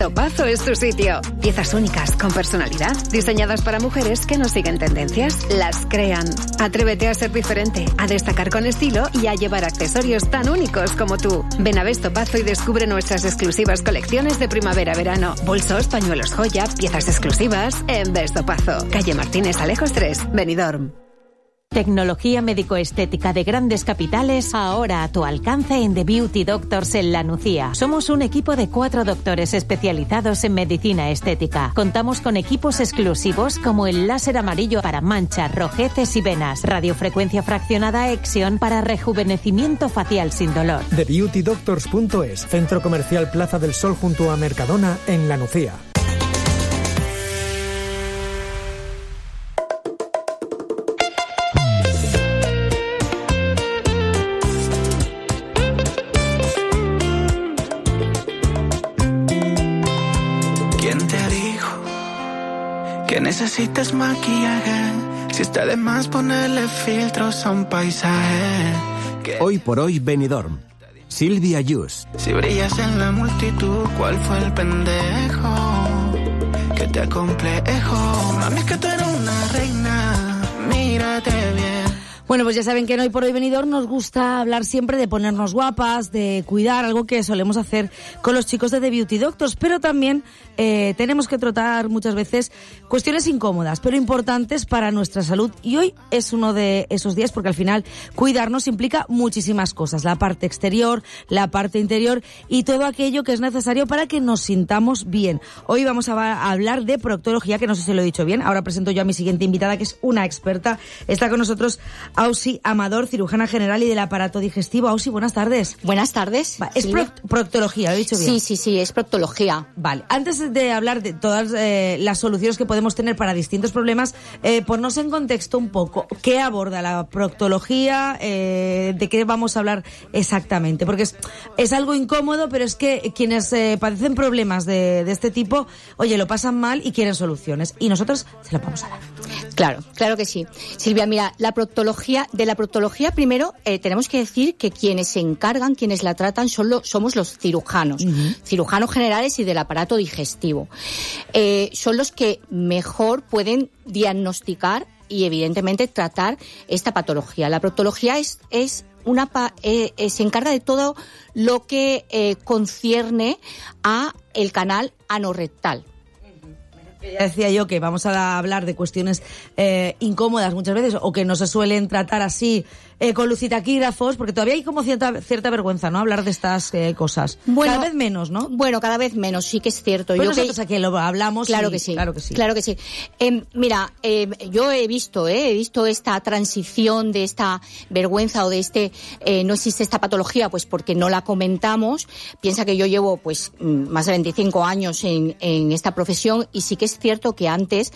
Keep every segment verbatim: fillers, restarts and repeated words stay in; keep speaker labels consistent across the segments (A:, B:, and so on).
A: Bestopazo es tu sitio. Piezas únicas, con personalidad, diseñadas para mujeres que no siguen tendencias, las crean. Atrévete a ser diferente, a destacar con estilo y a llevar accesorios tan únicos como tú. Ven a Bestopazo y descubre nuestras exclusivas colecciones de primavera-verano. Bolsos, pañuelos joya, piezas exclusivas en Bestopazo. Calle Martínez Alejos tres, Benidorm.
B: Tecnología médico-estética de grandes capitales, ahora a tu alcance en The Beauty Doctors en La Nucía. Somos un equipo de cuatro doctores especializados en medicina estética. Contamos con equipos exclusivos como el láser amarillo para manchas, rojeces y venas, radiofrecuencia fraccionada Exion para rejuvenecimiento facial sin dolor.
C: The Beauty Doctors punto es, Centro Comercial Plaza del Sol junto a Mercadona en La Nucía.
D: Que necesitas maquillaje, si está de más ponerle filtros a un paisaje. Que
E: hoy por hoy Benidorm. Silvia Yus.
D: Si brillas en la multitud, ¿cuál fue el pendejo que te acomplejo? Mami, es que tú eres una reina, mírate bien.
F: Bueno, pues ya saben que en Hoy por Hoy Benidorm nos gusta hablar siempre de ponernos guapas, de cuidar, algo que solemos hacer con los chicos de The Beauty Doctors, pero también eh, tenemos que tratar muchas veces cuestiones incómodas, pero importantes para nuestra salud, y hoy es uno de esos días porque al final cuidarnos implica muchísimas cosas, la parte exterior, la parte interior y todo aquello que es necesario para que nos sintamos bien. Hoy vamos a, a hablar de proctología, que no sé si lo he dicho bien, ahora presento yo a mi siguiente invitada, que es una experta, está con nosotros Ausi Amador, cirujana general y del aparato digestivo. Ausi, buenas tardes.
G: Buenas tardes.
F: Va, es pro- proctología, ¿lo he dicho bien?
G: Sí, sí, sí, es proctología.
F: Vale, antes de hablar de todas eh, las soluciones que podemos tener para distintos problemas, eh, ponnos en contexto un poco qué aborda la proctología, eh, de qué vamos a hablar exactamente, porque es, es algo incómodo, pero es que quienes eh, padecen problemas de, de este tipo, oye, lo pasan mal y quieren soluciones, y nosotros se las vamos a dar.
G: Claro, claro que sí. Silvia, mira, la proctología, de la proctología primero eh, tenemos que decir que quienes se encargan, quienes la tratan, son lo, somos los cirujanos, uh-huh. cirujanos generales y del aparato digestivo. Eh, son los que mejor pueden diagnosticar y evidentemente tratar esta patología. La proctología es, es una pa, eh, eh, se encarga de todo lo que eh, concierne a el canal anorrectal.
F: Ya decía yo que vamos a hablar de cuestiones eh, incómodas muchas veces, o que no se suelen tratar así eh, con lucitaquígrafos, porque todavía hay como cierta cierta vergüenza, ¿no? Hablar de estas eh, cosas. Bueno, cada vez menos, ¿no?
G: Bueno, cada vez menos, sí que es cierto.
F: Pero
G: yo
F: nosotros
G: que...
F: aquí lo hablamos.
G: Claro
F: y...
G: que sí.
F: Claro que sí.
G: Claro que sí. Eh, mira, eh, yo he visto, eh, he visto esta transición de esta vergüenza o de este, eh, no existe esta patología, pues porque no la comentamos. Piensa que yo llevo, pues, más de veinticinco años en, en esta profesión, y sí que es cierto que antes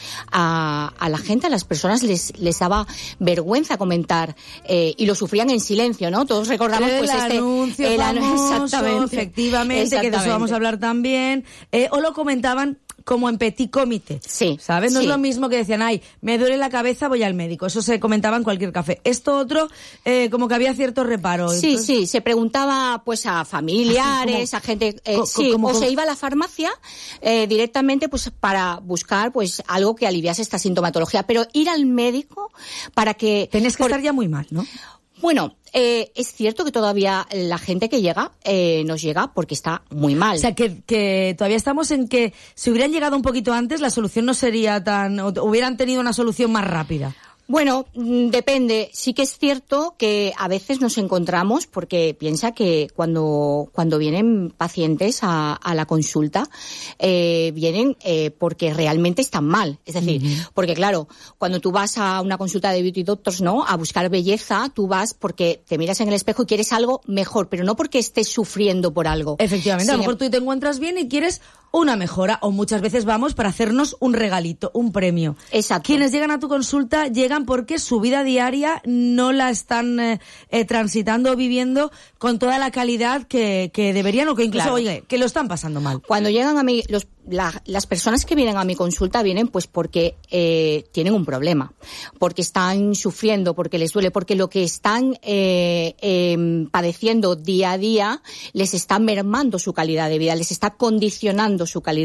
G: a, a la gente, a las personas les, les daba vergüenza comentar, eh, y lo sufrían en silencio, ¿no? Todos recordamos
F: el
G: pues este
F: anuncio
G: el
F: famoso,
G: exactamente,
F: efectivamente,
G: exactamente,
F: que de eso vamos a hablar también, eh, o lo comentaban como en petit comité,
G: sí,
F: ¿sabes? No
G: sí.
F: es lo mismo que decían, ay, me duele la cabeza, voy al médico. Eso se comentaba en cualquier café. Esto otro, eh, como que había cierto reparo.
G: Sí, entonces... sí, se preguntaba pues a familiares, como, a gente, eh, co- sí, como, o como... se iba a la farmacia eh, directamente pues para buscar pues algo que aliviase esta sintomatología, pero ir al médico para que...
F: Tenés que
G: por...
F: estar ya muy mal, ¿no?
G: Bueno, eh, es cierto que todavía la gente que llega eh, nos llega porque está muy mal.
F: O sea, que, que todavía estamos en que si hubieran llegado un poquito antes, la solución no sería tan... o hubieran tenido una solución más rápida.
G: Bueno, depende. Sí que es cierto que a veces nos encontramos, porque piensa que cuando cuando vienen pacientes a, a la consulta, eh, vienen eh, porque realmente están mal. Es decir, uh-huh. porque claro, cuando tú vas a una consulta de Beauty Doctors, ¿no?, a buscar belleza, tú vas porque te miras en el espejo y quieres algo mejor, pero no porque estés sufriendo por algo.
F: Efectivamente,
G: sí,
F: a lo mejor tú te encuentras bien y quieres una mejora, o muchas veces vamos para hacernos un regalito, un premio.
G: Exacto.
F: Quienes llegan a tu consulta llegan porque su vida diaria no la están eh, eh, transitando o viviendo con toda la calidad que, que deberían, o que incluso, claro, oye, que lo están pasando mal.
G: Cuando llegan a mí, los, la, las personas que vienen a mi consulta vienen pues porque eh, tienen un problema, porque están sufriendo, porque les duele, porque lo que están eh, eh, padeciendo día a día les está mermando su calidad de vida, les está condicionando su calidad